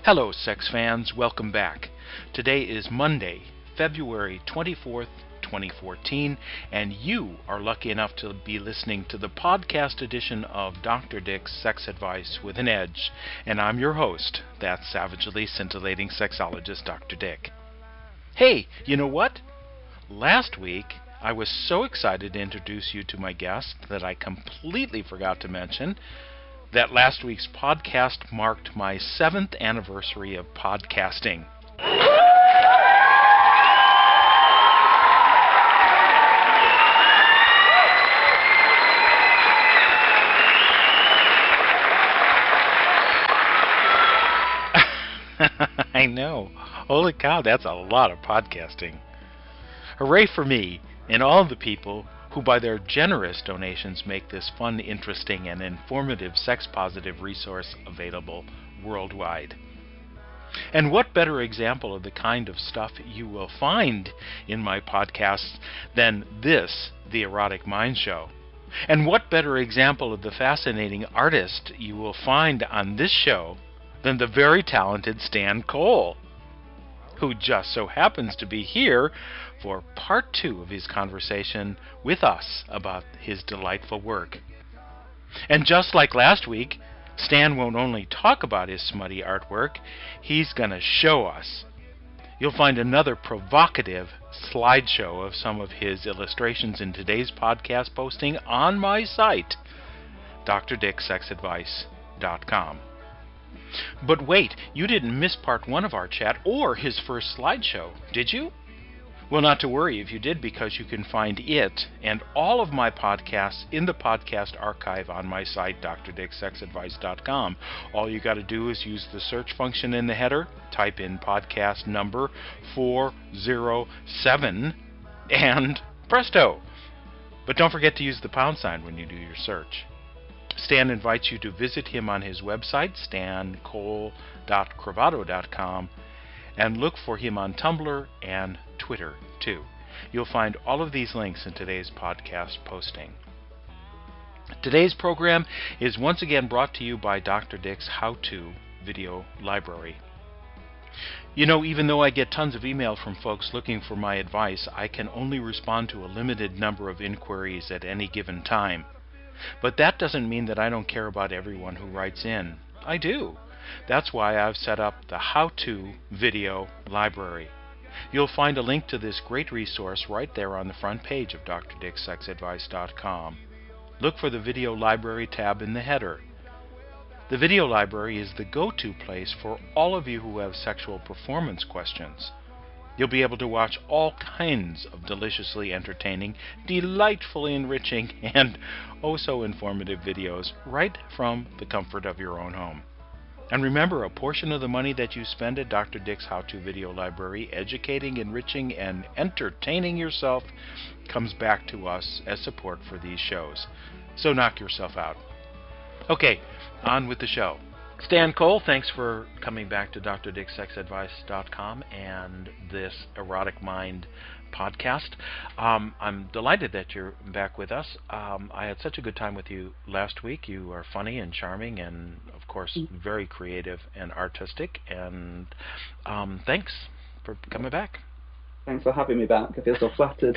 Hello, sex fans. Welcome back. Today is Monday, February 24th, 2014, and you are lucky enough to be listening to the podcast edition of Dr. Dick's Sex Advice with an Edge, and I'm your host, that savagely scintillating sexologist, Dr. Dick. Hey, you know what? Last week, I was so excited to introduce you to my guest that I completely forgot to mention that last week's podcast marked my 7th anniversary of podcasting. I know. Holy cow, that's a lot of podcasting. Hooray for me and all the people who by their generous donations make this fun, interesting, and informative sex-positive resource available worldwide. And what better example of the kind of stuff you will find in my podcasts than this, The Erotic Mind Show? And what better example of the fascinating artist you will find on this show than the very talented Stan Cole, who just so happens to be here for part 2 of his conversation with us about his delightful work. And just like last week, Stan won't only talk about his smutty artwork, he's going to show us. You'll find another provocative slideshow of some of his illustrations in today's podcast posting on my site, drdicksexadvice.com. But wait, you didn't miss part 1 of our chat or his first slideshow, did you? Well, not to worry if you did, because you can find it and all of my podcasts in the podcast archive on my site, drdicksexadvice.com. All you got to do is use the search function in the header, type in podcast number 407, and presto! But don't forget to use the pound sign when you do your search. Stan invites you to visit him on his website, stancole.cravado.com, and look for him on Tumblr and Twitter, too. You'll find all of these links in today's podcast posting. Today's program is once again brought to you by Dr. Dick's How-To Video Library. You know, even though I get tons of email from folks looking for my advice, I can only respond to a limited number of inquiries at any given time. But that doesn't mean that I don't care about everyone who writes in. I do. That's why I've set up the How-To Video Library. You'll find a link to this great resource right there on the front page of drdicksexadvice.com. Look for the Video Library tab in the header. The Video Library is the go-to place for all of you who have sexual performance questions. You'll be able to watch all kinds of deliciously entertaining, delightfully enriching, and oh-so informative videos right from the comfort of your own home. And remember, a portion of the money that you spend at Dr. Dick's How-To Video Library educating, enriching, and entertaining yourself comes back to us as support for these shows. So knock yourself out. Okay, on with the show. Stan Cole, thanks for coming back to drdicksexadvice.com and this Erotic Mind podcast. I'm delighted that you're back with us. I had such a good time with you last week. You are funny and charming and, of course, very creative and artistic. And thanks for coming back. Thanks for having me back. I feel so flattered.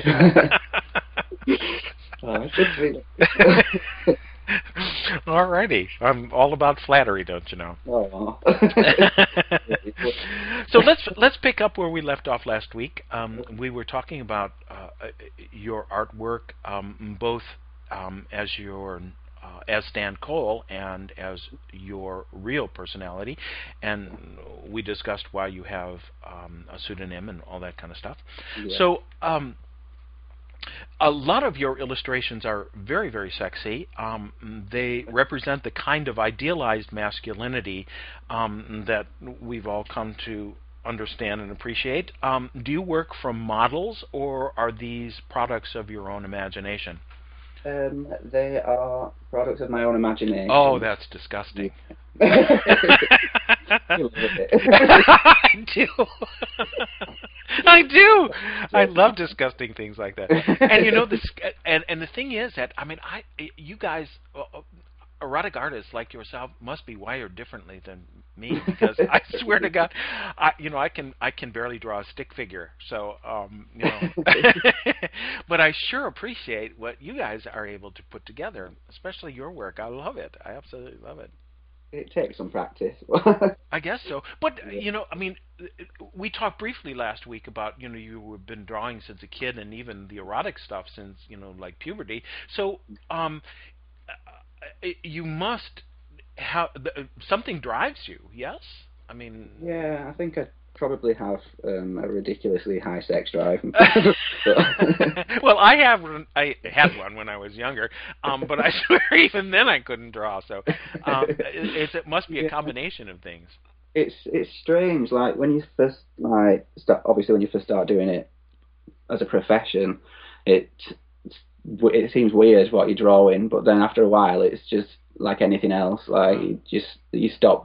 It's good to meet you. Alrighty, I'm all about flattery, don't you know? Oh. So let's pick up where we left off last week. We were talking about your artwork, both as Stan Cole and as your real personality, and we discussed why you have a pseudonym and all that kind of stuff. Yeah. So. A lot of your illustrations are very, very sexy. They represent the kind of idealized masculinity that we've all come to understand and appreciate. Do you work from models, or are these products of your own imagination? They are products of my own imagination. Oh, that's disgusting. You love it. I do. I do. I love disgusting things like that. And you know this. And the thing is that you guys, erotic artists like yourself, must be wired differently than me, because I swear to God, I can barely draw a stick figure. So but I sure appreciate what you guys are able to put together, especially your work. I love it. I absolutely love it. It takes some practice. I guess so. But Yeah. I mean, we talked briefly last week about you've been drawing since a kid, and even the erotic stuff since like puberty. So you must have something drives you. Yes, I mean. Yeah, I think I probably have a ridiculously high sex drive. But Well, I had one when I was younger, but I swear even then I couldn't draw. So it must be a yeah, combination of things. it's strange. Like when you first like start, obviously when you first start doing it as a profession, it it seems weird what you're drawing, but then after a while, it's just like anything else. Like you stop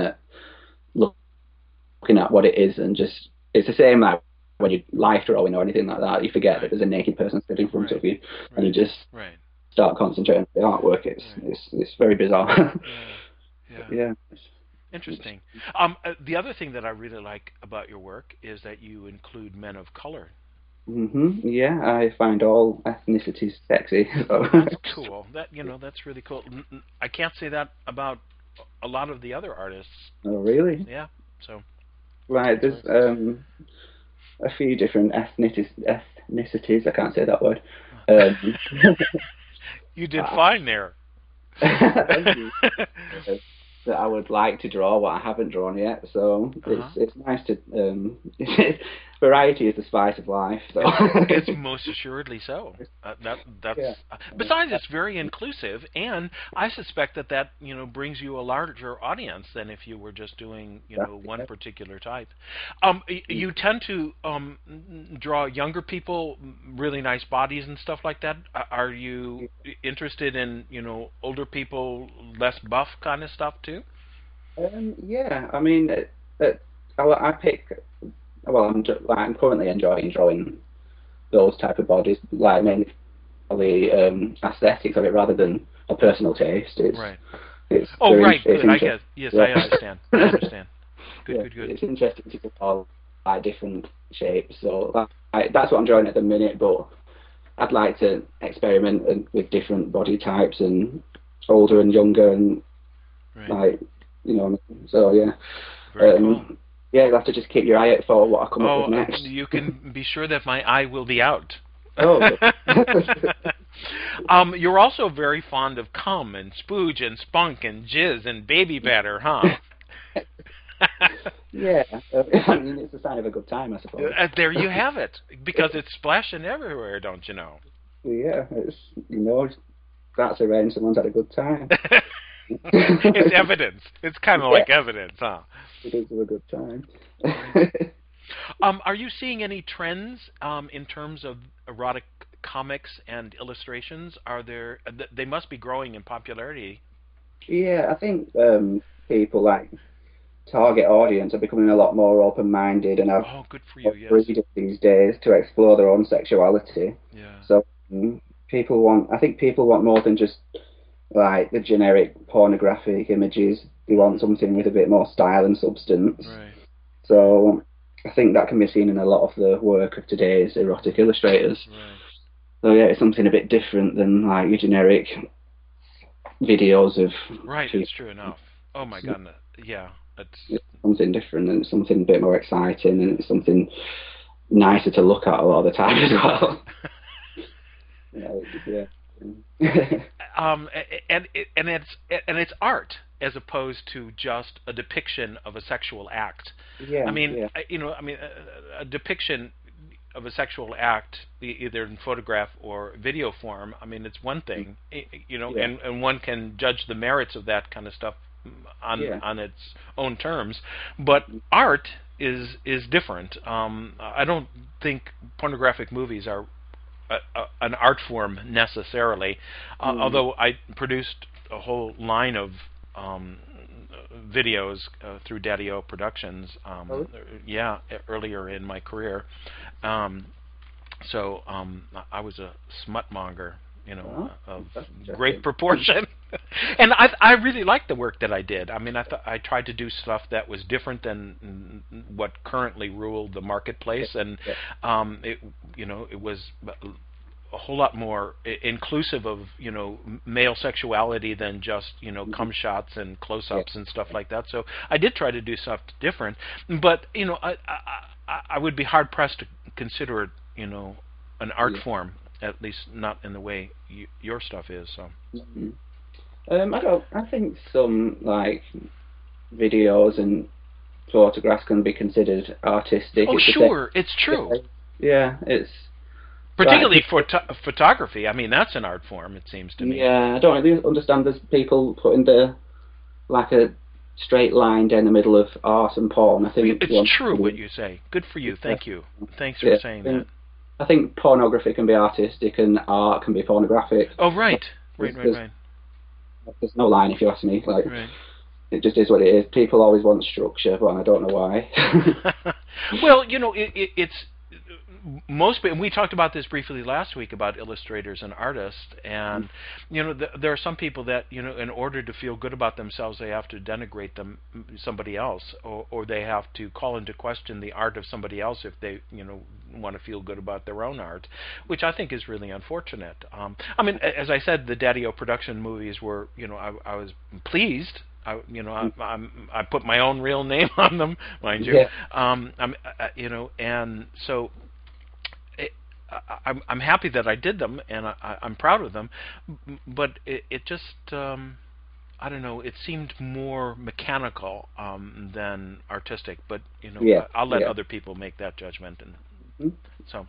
looking at what it is, and just it's the same like when you're life drawing or anything like that. You forget that Right, there's a naked person sitting in front right, of you, and you right, just right, start concentrating on the artwork. right. It's very bizarre. Yeah, yeah. Yeah. Interesting. The other thing that I really like about your work is that you include men of color. Yeah, I find all ethnicities sexy. So. That's cool. That's really cool. I can't say that about a lot of the other artists. Oh, really? Yeah. So Right. that's There's very cool. a few different ethnicities. I can't say that word. Um, You did fine there. thank you. Uh, that I would like to draw what I haven't drawn yet. So Uh-huh. it's nice to variety is the spice of life. So It's most assuredly so. That's yeah, besides, uh, it's very inclusive, and I suspect that brings you a larger audience than if you were just doing one yeah. particular type. You tend to draw younger people, really nice bodies and stuff like that. Are you interested in older people, less buff kind of stuff too? Yeah, I mean, I pick. Well, I'm currently enjoying drawing those type of bodies, like mainly for the aesthetics of it rather than a personal taste. Right. It's Oh, very right. it's Good. I interesting. guess. Yes, I Yeah. understand. I understand. Good. Yeah, Good. Good. it's interesting to draw like different shapes. So that's what I'm drawing at the minute. But I'd like to experiment with different body types and older and younger and Right. like So yeah, Very cool. yeah, you'll have to just keep your eye out for what I come up Oh, with next. you can be sure that my eye will be out. Oh, good. You're also very fond of cum and spooge and spunk and jizz and baby batter, huh? Yeah, I mean it's a sign of a good time, I suppose. There you have it, because it's splashing everywhere, don't you know? Yeah, it's that's a rain. Someone's had a good time. It's evidence. It's kind of Yeah, like evidence, huh? it is a good time. Right. Are you seeing any trends in terms of erotic comics and illustrations? Are there? They must be growing in popularity. Yeah, I think people like target audience are becoming a lot more open-minded and have Oh, good for you. more Yes. freedom these days to explore their own sexuality. Yeah. So I think people want more than just like the generic pornographic images. They want something with a bit more style and substance. Right. So I think that can be seen in a lot of the work of today's erotic illustrators. Right. So yeah, it's something a bit different than like your generic videos of Right. two. It's true enough. Oh my goodness. Yeah. It's It's something different and it's something a bit more exciting and it's something nicer to look at a lot of the time as well. Yeah. and it's art as opposed to just a depiction of a sexual act. I Yeah, mean, yeah, a depiction of a sexual act, either in photograph or video form. I mean, it's one thing, yeah, and one can judge the merits of that kind of stuff yeah. on its own terms. But art is different. I don't think pornographic movies are an art form necessarily, Mm, although I produced a whole line of videos through Daddy-O Productions. oh, Yeah, earlier in my career. Um, so I was a smut monger, oh, of that's great interesting. proportion. And I really liked the work that I did. I mean, I tried to do stuff that was different than what currently ruled the marketplace, and it it was a whole lot more inclusive of male sexuality than just cum shots and close-ups and stuff like that. So I did try to do stuff different, but I would be hard pressed to consider it an art form, at least not in the way your stuff is. So. Mm-hmm. I think some like videos and photographs can be considered artistic. Oh, sure, it's true. Yeah, it's particularly for photography. I mean, that's an art form, it seems to me. Yeah, I don't really understand those people putting a straight line down the middle of art and porn. I think it's true what you say. Good for you. Thank you. Thanks for saying that. I think pornography can be artistic and art can be pornographic. Oh, right. Right. There's no line, if you ask me. Right. It just is what it is. People always want structure, but I don't know why. Well, it's and we talked about this briefly last week about illustrators and artists, and there are some people that in order to feel good about themselves, they have to denigrate somebody else, or they have to call into question the art of somebody else if they want to feel good about their own art, which I think is really unfortunate. I mean, as I said, the Daddy-O production movies were I was pleased. I put my own real name on them, mind you. Yeah. And so I'm happy that I did them, and I'm proud of them. But it just I don't know. It seemed more mechanical than artistic. But I'll let other people make that judgment. And so.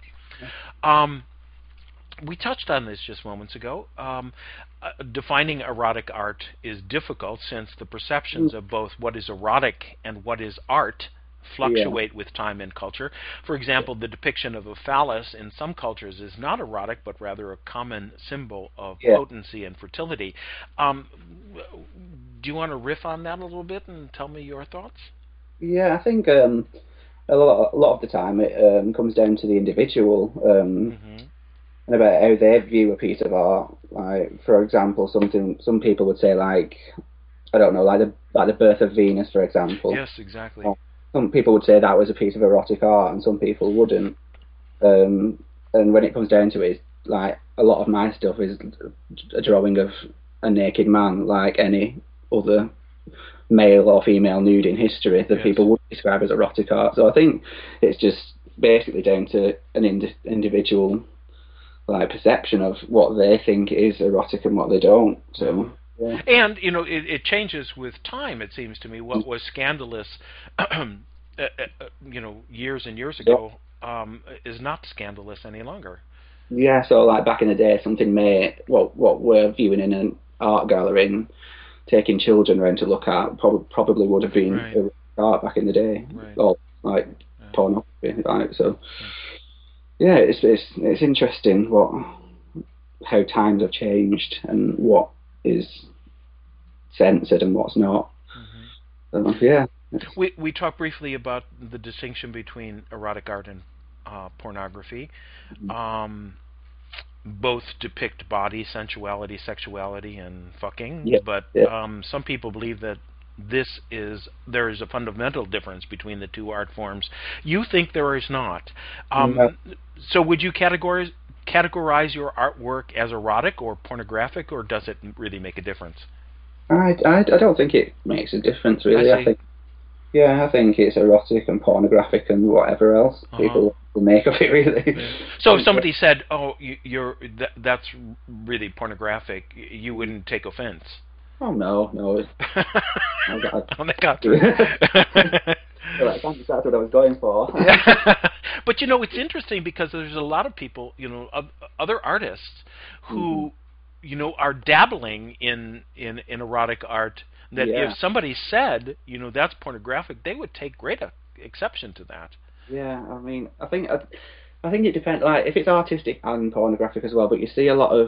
We touched on this just moments ago. Defining erotic art is difficult since the perceptions of both what is erotic and what is art fluctuate with time and culture. For example, the depiction of a phallus in some cultures is not erotic, but rather a common symbol of potency and fertility. Do you want to riff on that a little bit and tell me your thoughts? Yeah, I think a lot of the time it comes down to the individual. And about how they view a piece of art. Like, for example, some people would say, I don't know, like the Birth of Venus, for example. Yes, exactly. Some people would say that was a piece of erotic art, and some people wouldn't. And when it comes down to it, like, a lot of my stuff is a drawing of a naked man, like any other male or female nude in history that people would describe as erotic art. So I think it's just basically down to an individual perception of what they think is erotic and what they don't. So, and it changes with time. It seems to me what was scandalous, years and years ago, is not scandalous any longer. Yeah. So back in the day, something what we're viewing in an art gallery and taking children around to look at probably would have been art back in the day, or pornography. So. Yeah, it's interesting how times have changed and what is censored and what's not. We talked briefly about the distinction between erotic art and pornography. Both depict body, sensuality, sexuality, and fucking. But some people believe that there is a fundamental difference between the two art forms. You think there is not. So would you categorize your artwork as erotic or pornographic, or does it really make a difference? I don't think it makes a difference really. I think it's erotic and pornographic and whatever else people will make of it really. So if somebody said, "Oh, that's really pornographic," you wouldn't take offense? Oh no. On the contrary. That's what I was going for. But it's interesting because there's a lot of people, other artists who, are dabbling in erotic art. That if somebody said, that's pornographic, they would take great exception to that. Yeah, I mean, I think it depends. Like, if it's artistic and pornographic as well, but you see a lot of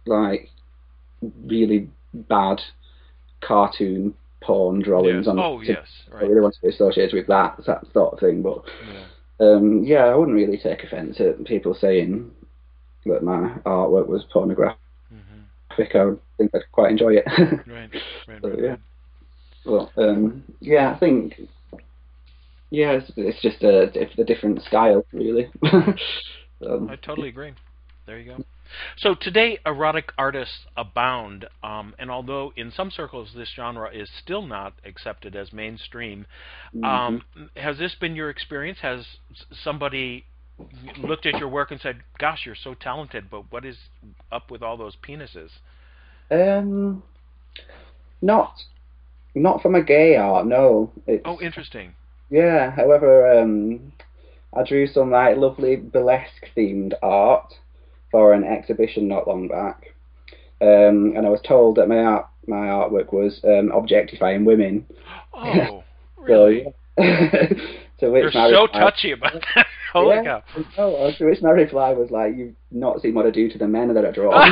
really bad cartoon porn drawings on. Oh yes, right. I really want to be associated with that sort of thing, but I wouldn't really take offence at people saying that my artwork was pornographic. topic, I would think I'd quite enjoy it. Right, right, So, right, yeah. right. Well, yeah, I think it's just a different style, really. I Yeah. totally agree. There you go. So today, erotic artists abound, and although in some circles this genre is still not accepted as mainstream, Hmm. has this been your experience? Has somebody looked at your work and said, "Gosh, you're so talented, but what is up with all those penises?" Um, not not from a gay art, no. Oh, It's interesting. yeah. However, I drew some like lovely burlesque themed art for an exhibition not long back, and I was told that my artwork was objectifying women. Oh, So really? yeah. To You're which my so reply, touchy about that. Holy yeah, cow. no, to which my reply was like, "You've not seen what I do to the men that I draw."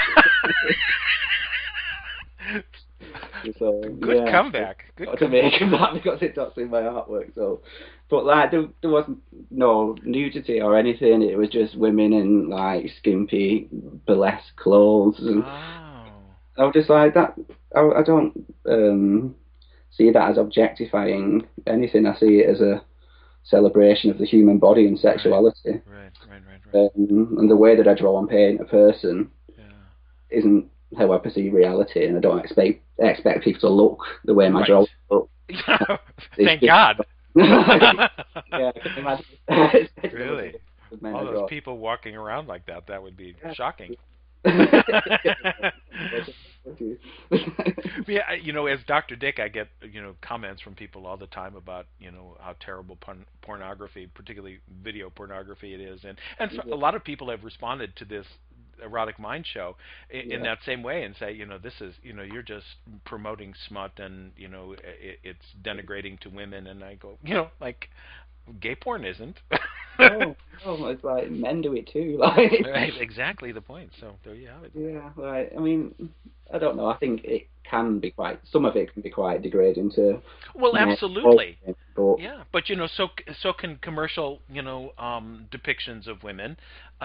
So Good yeah, comeback. Good got to make comeback. that because it's not in my artwork. So, but like there wasn't no nudity or anything. It was just women in like skimpy burlesque clothes, and Oh. I was just like that. I don't see that as objectifying anything. I see it as a celebration of the human body and Right. sexuality. Right. Right. Right. Right. And the way that I draw and paint a person Yeah. isn't how I perceive reality, and I don't expect people to look the way my Right. drawings look. It's Thank just God. yeah, I can imagine. Especially with Really? the men All I those draw. people walking around like that, that would be shocking. Yeah, as Dr. Dick, I get, comments from people all the time about, how terrible pornography, particularly video pornography, it is, and so a Yeah, lot of people have responded to this erotic mind show in yeah. that same way and say, this is, you're just promoting smut and, it's denigrating to women, and I go, like, gay porn isn't. No, no, it's like men do it too. Like, Right, exactly the point. So there you have it. yeah, like I mean, I don't know. I think it can be quite. Some of it can be quite degrading to Well, men, absolutely. but Yeah, but so can commercial, depictions of women,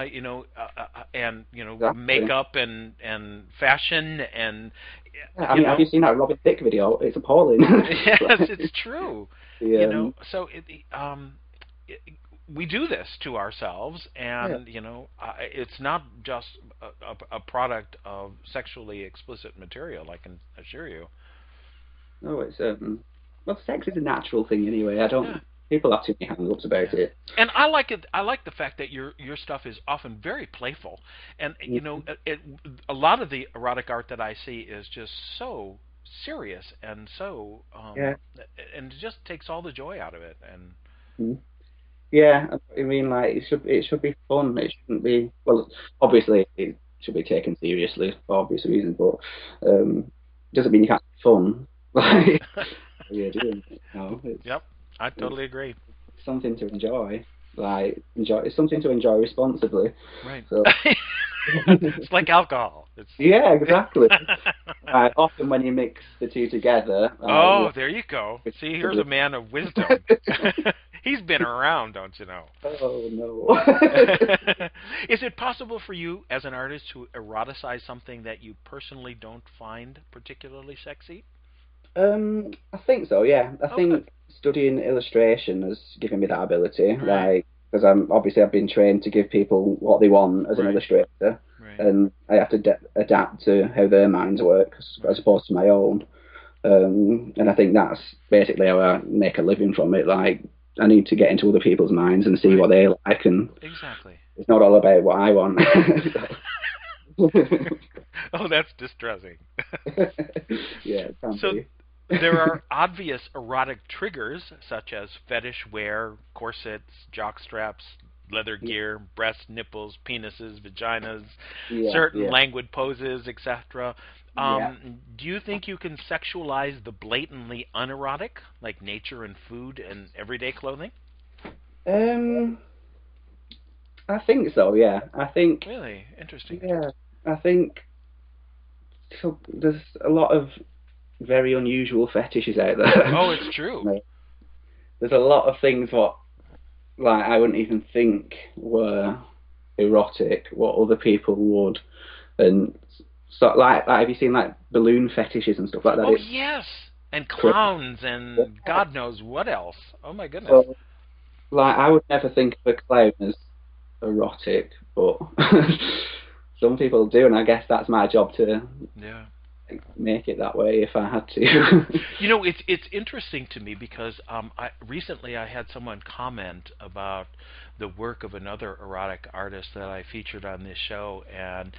and exactly. makeup and fashion and Yeah, I mean, have you seen that Robin Thicke video? It's appalling. yes, it's true. the So it, we do this to ourselves, yeah, and it's not just a product of sexually explicit material. I can assure you. no, it's well, sex is a natural thing anyway. I Yeah. don't. People have too many hang-ups about Yeah, it. and I like it. I like the fact that your stuff is often very playful, and Mhm. a lot of the erotic art that I see is just so serious and so Yeah. and it just takes all the joy out of it. And Mhm. Yeah, I mean, like it should be fun. It shouldn't be well. Obviously, it should be taken seriously for obvious reasons, but doesn't mean you can't have fun. Like you're doing it. No, yep, I it's totally agree. something to enjoy. Like enjoy. It's something to enjoy responsibly. Right, So it's like alcohol. It's yeah, exactly. Often when you mix the two together, oh, there you go. See, here's a responsibly. man of wisdom. He's been around, don't you know? Oh no. Is it possible for you as an artist to eroticize something that you personally don't find particularly sexy? I think so. Yeah, I Oh, good. think studying illustration has given me that ability. Right, Like, because I've been trained to give people what they want as an right, illustrator, right, and I have to adapt to how their minds work as right, opposed to my own. And I think that's basically how I make a living from it. Like, I need to get into other people's minds and see right. what they like, and Exactly. it's not all about what I want. Oh, that's distressing. Yeah, it can So be. there are obvious erotic triggers such as fetish wear, corsets, jock straps, leather gear, breasts, nipples, penises, vaginas, Yeah, certain yeah, languid poses, etc. yeah. Do you think you can sexualize the blatantly unerotic, like nature and food and everyday clothing? Um, I think so. Yeah, I think. Really interesting. Yeah, I think so. There's a lot of very unusual fetishes out there. Oh, it's true. Like, there's a lot of things what like I wouldn't even think were erotic, what other people would, and So like have you seen like balloon fetishes and stuff like that? Oh It's yes, and crazy. clowns and God knows what else. Oh my goodness. So like I would never think of a clown as erotic, but some people do, and I guess that's my job to Yeah. make it that way if I had to. You know, it's interesting to me because recently I had someone comment about the work of another erotic artist that I featured on this show, and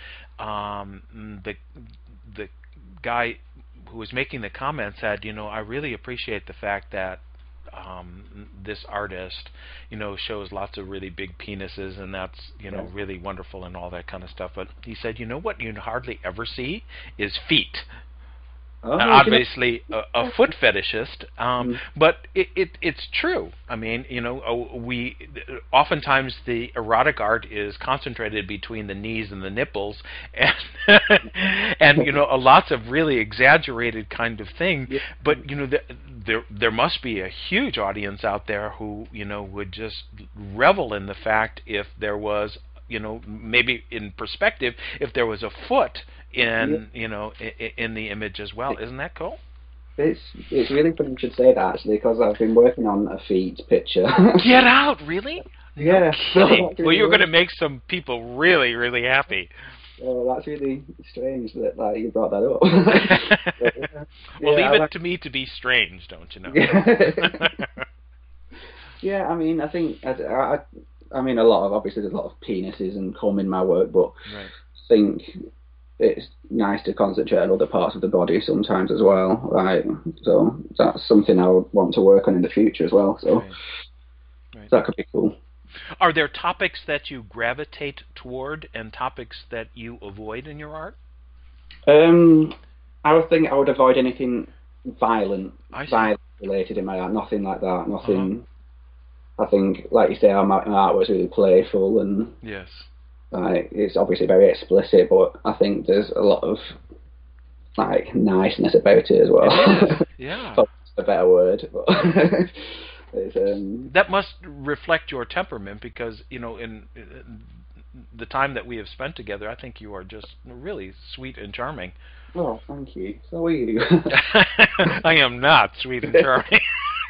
the guy who was making the comment said, you know, I really appreciate the fact that this artist, you know, shows lots of really big penises, and that's, you know, Yeah. really wonderful and all that kind of stuff. But he said, you know what you hardly ever see is feet. Oh, do Obviously a foot fetishist, you know? but it's true. I mean, you know, we oftentimes the erotic art is concentrated between the knees and the nipples, and and you know, lots of really exaggerated kind of thing. Yeah. But you know, there must be a huge audience out there who, you know, would just revel in the fact if there was, you know, maybe in perspective, if there was a foot Yeah. in, you know, in the image as well. Isn't that cool? It's really funny you should say that actually because I've been working on a feet picture. Get out, really? No Yeah, so kidding. that's Well, really you're going to weird. make some people really, really happy. That's really strange that like you brought that up. But, yeah, Well, yeah, leave I it like, to me to be strange, don't you know? yeah. Yeah, I mean, I think I mean a lot of obviously there's a lot of penises and cum in my work, but Right, I think it's nice to concentrate on other parts of the body sometimes as well. Right, so that's something I would want to work on in the future as well. So right, right. that could be cool. Are there topics that you gravitate toward and topics that you avoid in your art? Um, I would think I would avoid anything violent, I see. violent related in my art. Nothing like that. Uh-huh. Nothing. I think, like you say, my art was really playful and Yes. it's obviously very explicit, but I think there's a lot of like niceness about it as well. It is. Yeah. Probably a better word, but it's That must reflect your temperament because, you know, in the time that we have spent together, I think you are just really sweet and charming. oh, thank you. So are you? I am not sweet and charming.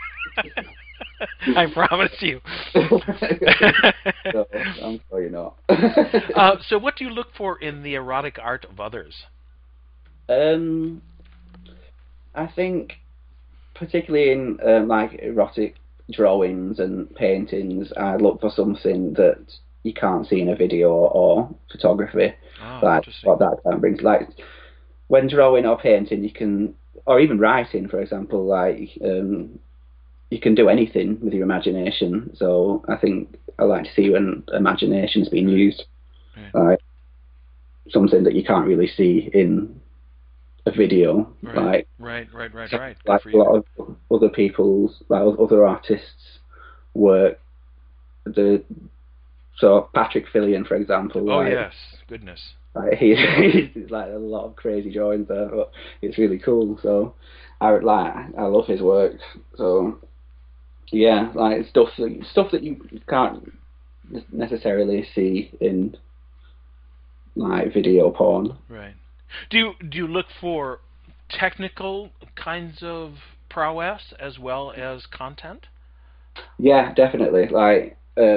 I promise you. No, I'm sure you're not. So, what do you look for in the erotic art of others? um, I think particularly in like erotic drawings and paintings, I look for something that you can't see in a video or photography. Oh, Like interesting. what that kind of brings. Like when drawing or painting, you can, or even writing, for example, like you can do anything with your imagination. So I think I like to see when imagination's being used, Right. like something that you can't really see in a video, Right. like. Right. Right. Right. Right. Good Like for a you. lot of other people's, like other artists' work. The so Patrick Fillion, for example, Oh yes. Goodness. like he's like a lot of crazy drawings there, but it's really cool. So I love his work. So yeah, like stuff that you can't necessarily see in like video porn. Right. Do you look for technical kinds of prowess as well as content? Yeah, definitely. Like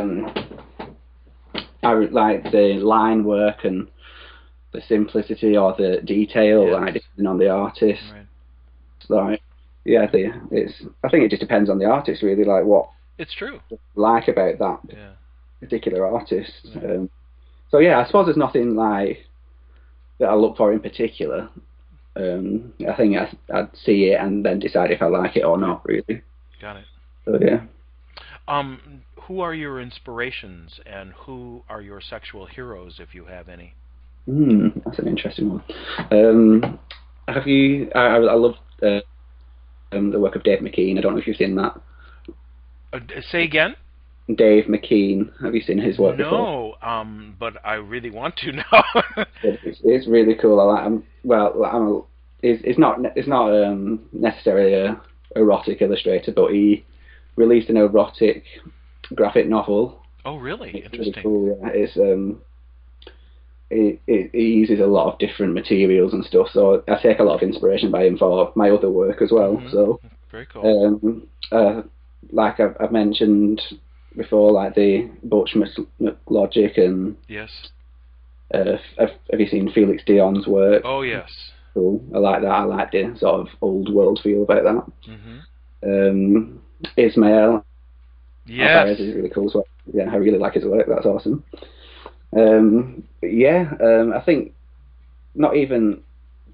like the line work and the simplicity or the detail, Yes. like depending on the artist. Right. Like yeah, it's I think it just depends on the artist really, like what It's true. you like about that Yeah. particular artist. Right. So yeah, I suppose there's nothing like that I look for in particular. I think I'd see it and then decide if I like it or Right. not really. Got it. So yeah. Who are your inspirations and who are your sexual heroes, if you have any? That's an interesting one. Have you? I love the work of Dave McKean. I don't know if you've seen that. Say again? Dave McKean. Have you seen his work before? No, but I really want to know. It's really cool. I like him. Well, like, it's not necessarily a erotic illustrator, but he released an erotic graphic novel. Oh, really? It's really Interesting. cool. Yeah. it uses a lot of different materials and stuff. So I take a lot of inspiration by him for my other work as well. So Very cool. like I've mentioned before, like the Butch Logic and Yes. have you seen Felix Dion's work? Oh, yes. Cool. I like that. I like the sort of old world feel about that. Ismail Yes. Alvarez is really cool as well. Yeah, I really like his work. That's awesome. I think not even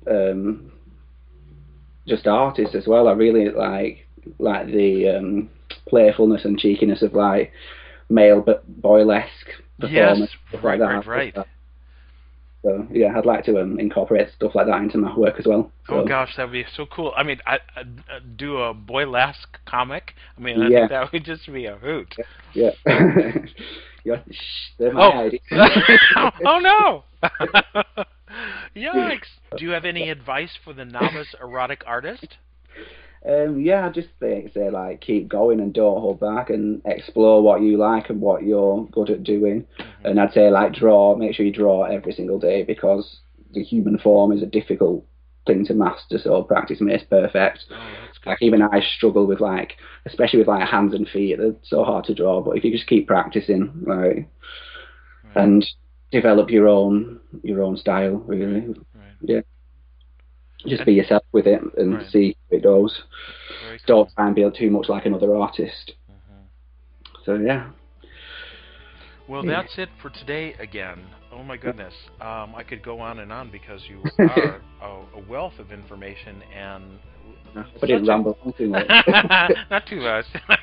just artists as well. I really like the playfulness and cheekiness of like male but boylesque performance. Yes, Like that. right. So yeah, I'd like to incorporate stuff like that into my work as well. So. Oh gosh, that'd be so cool. I mean, I do a boylesque comic. I mean, I think that would just be a hoot. Yeah. They're my idea. Oh no! Yikes! Do you have any advice for the novice erotic artist? I just say like keep going and don't hold back and explore what you like and what you're good at doing. And I'd say like make sure you draw every single day, because the human form is a difficult thing to master, so practice makes perfect. Like even I struggle with like, especially with like hands and feet, they're so hard to draw, but if you just keep practicing, like, and develop your own style, really. Yeah. Just be yourself with it and see how it goes. Don't try and be too much like another artist. So yeah. Well, that's it for today again. Oh my goodness. I could go on and on because you are a wealth of information and... I didn't ramble on too much. Not too much.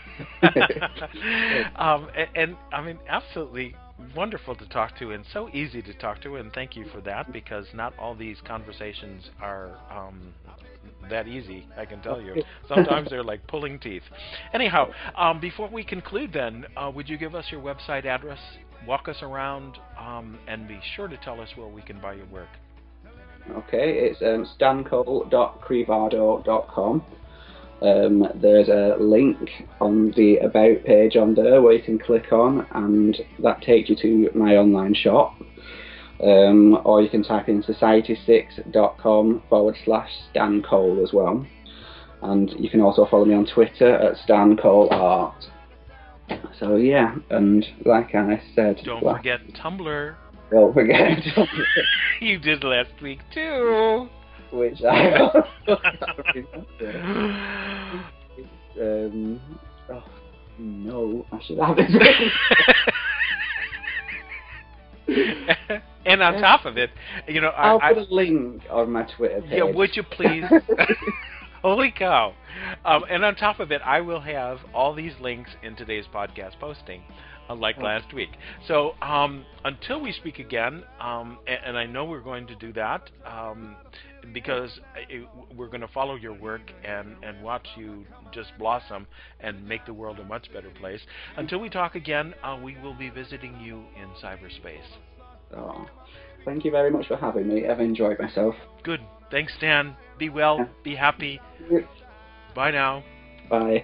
And I mean, absolutely wonderful to talk to and so easy to talk to, and thank you for that, because not all these conversations are that easy, I can tell you. Sometimes they're like pulling teeth. Anyhow, before we conclude then, would you give us your website address, walk us around, and be sure to tell us where we can buy your work. Okay, it's stancole.crivado.com. There's a link on the About page on there where you can click on, and that takes you to my online shop. Or you can type in society6.com/Stan Cole as well. And you can also follow me on Twitter at Stan Cole Art. So yeah, and like I said... Don't forget Tumblr. Don't forget Tumblr. You did last week too. Which I oh no, I should have it. And on top of it, you know, I'll put a link on my Twitter page. Yeah, would you please? Holy cow! And on top of it, I will have all these links in today's podcast posting, like last week. So until we speak again, and I know we're going to do that, because we're going to follow your work and watch you just blossom and make the world a much better place. Until we talk again, we will be visiting you in cyberspace. Oh, thank you very much for having me. I've enjoyed myself. Good. Thanks, Stan. Be well. Be happy. Bye now. Bye.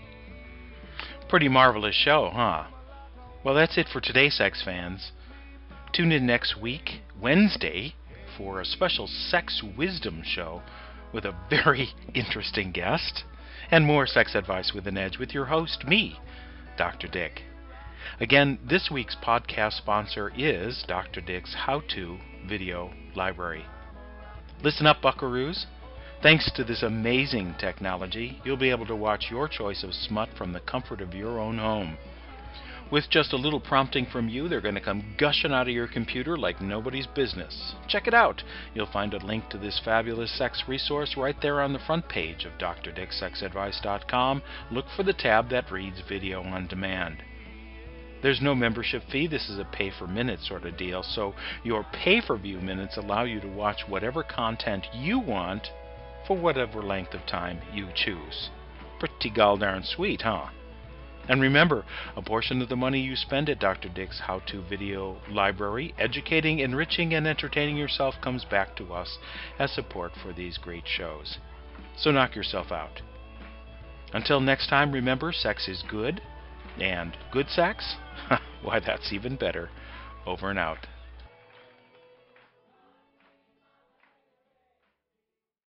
Pretty marvelous show, huh? Well, that's it for today, sex fans. Tune in next week, Wednesday, for a special sex wisdom show with a very interesting guest, and more Sex Advice with an Edge with your host, me, Dr. Dick. Again, this week's podcast sponsor is Dr. Dick's How-To Video Library. Listen up, buckaroos. Thanks to this amazing technology, you'll be able to watch your choice of smut from the comfort of your own home. With just a little prompting from you, they're going to come gushing out of your computer like nobody's business. Check it out. You'll find a link to this fabulous sex resource right there on the front page of drdicksexadvice.com. Look for the tab that reads Video on Demand. There's no membership fee. This is a pay-for-minute sort of deal, so your pay-for-view minutes allow you to watch whatever content you want for whatever length of time you choose. Pretty gall-darn sweet, huh? And remember, a portion of the money you spend at Dr. Dick's How-To Video Library, educating, enriching, and entertaining yourself comes back to us as support for these great shows. So knock yourself out. Until next time, remember, sex is good, and good sex? Why, that's even better. Over and out.